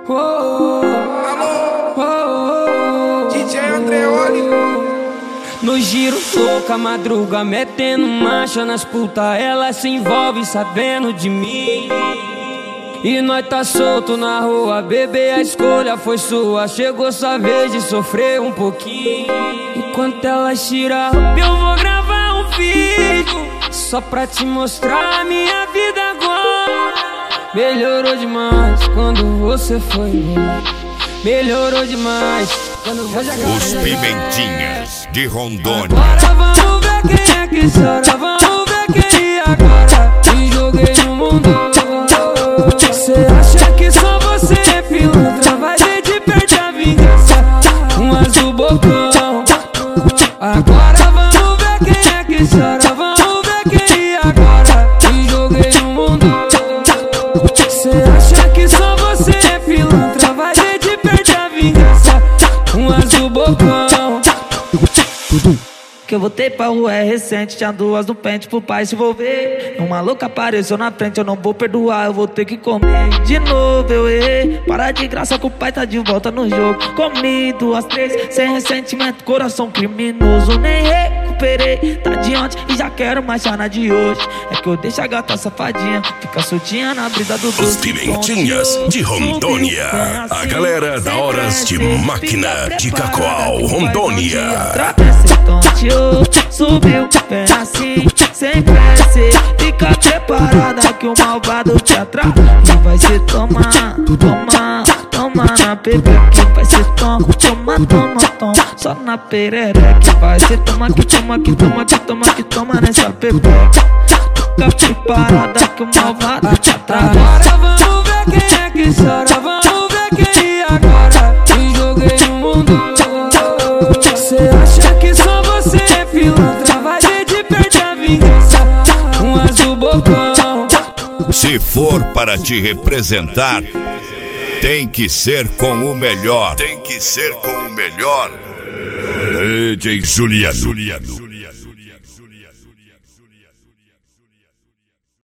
DJ Andreoli. No giro louca, madruga, metendo marcha nas puta, ela se envolve sabendo de mim. E nós tá solto na rua, bebê, a escolha foi sua. Chegou sua vez de sofrer um pouquinho. Enquanto ela tira a roupa, eu vou gravar um vídeo só pra te mostrar a minha vida agora. Melhorou demais quando você foi embora. Melhorou demais quando você foi embora. Os Pimentinhas de Rondônia. Agora vamos ver quem é que chora. Vamos ver quem agora. Te joguei no mundo. Cê acha que só você é pilantra? Vai ver de perto a vingança. Um azul bocão. Agora vamos ver quem é que chora. Vamos ver quem agora. Te joguei no mundo. Cê acha que só você é pilantra? Vai ver de perto a vingança. Um azul bocão. Que eu voltei pra rua é recente, tinha duas no pente pro pai se envolver. Uma louca apareceu na frente, eu não vou perdoar, eu vou ter que comer. De novo eu errei, para de graça que o pai tá de volta no jogo. Comi duas, três, sem ressentimento, coração criminoso. Nem recuperei, tá de ontem e já quero mais chana de hoje. É que eu deixo a gata safadinha, fica soltinha na brisa do doce. Os Pimentinhas de Rondônia. A galera da Horas de Máquina de Cacoal, Rondônia. Subiu, vem assim, sem pressa. Fica preparada que o malvado te atrai. E vai se tomar, toma na pepeca. Vai se toma, só na perereca. Vai se toma nessa pepeca. Fica preparada que o malvado te atrai. Agora vamos ver quem é que chora. Vamos ver quem agora. Te joguei no mundo. Cê acha que só você é pilantra? Vai ver de perto a vingança. Um azul bocão. Se for para te representar, tem que ser com o melhor. Tem que ser com o melhor. DJ Juliano.